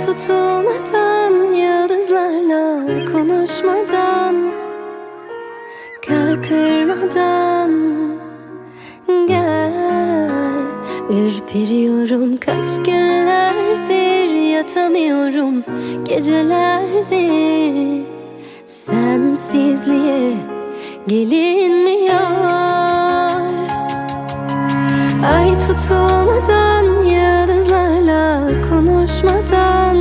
tutulmadan, yıldızlarla konuşmadan, kalp kırmadan gel. Ürperiyorum, kaç günlerdir yatamıyorum, gecelerdir sensizliğe gelinmiyor. Ay tutulmadan, yıldızlarla konuşmadan,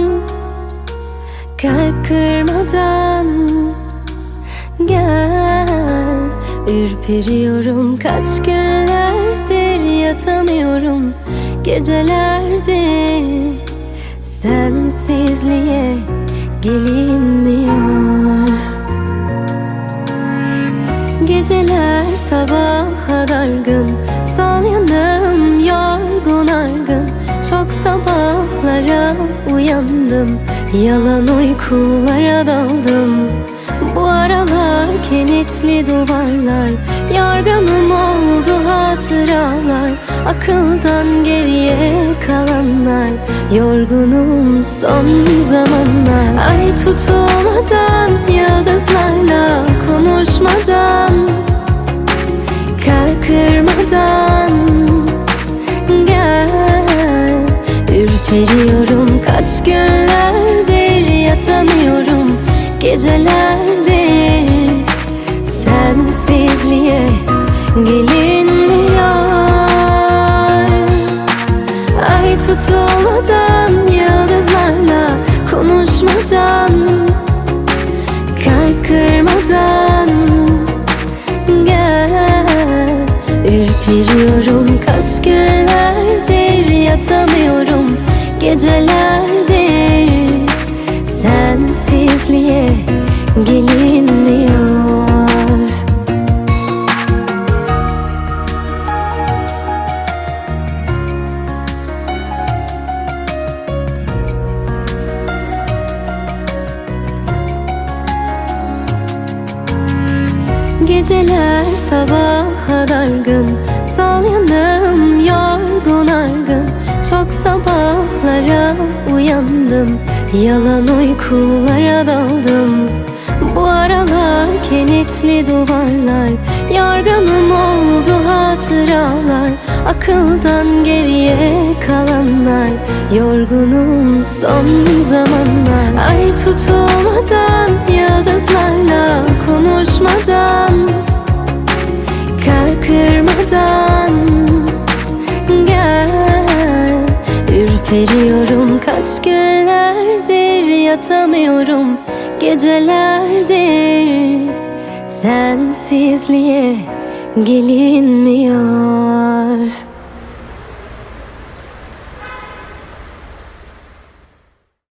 kalp kırmadan gel. Ürperiyorum, kaç günlerdir yatamıyorum, gecelerdir sensizliğe gelinmiyor. Geceler sabaha dargın, sol yanım yorgun argın. Çok sabahlara uyandım, yalan uykulara daldım. Bu aralar kilitli duvarlar, yorgunum oldu hatıralar. Akıldan geriye kalanlar, yorgunum son zamanlar. Ay tutulmadan, yıldızlarla konuşmadan, kalp kırmadan gel. Ürperiyorum, kaç günlerdir yatamıyorum, gecelerdir sensizliğe gelinmiyor. Ay tutulmadan, yıldızlarla konuşmadan, kalp kırmadan gel. Ürperiyorum, kaç günlerdir yatamıyorum, gecelerdir sensizliğe gelinmiyor. Geceler sabaha dargın, sol yanım yorgun argın. Çok sabahlara uyandım, yalan uykulara daldım. Bu aralar kilitli duvarlar, yorgunum oldu hatıralar. Akıldan geriye kalanlar, yorgunum son zamanlar. Ay tutulmadan, yıldızlarla konuşmadan, kalp kırmadan gel. Ürperiyorum, kaç günlerdir yatamıyorum, gecelerdir sensizliğe gelinmiyor.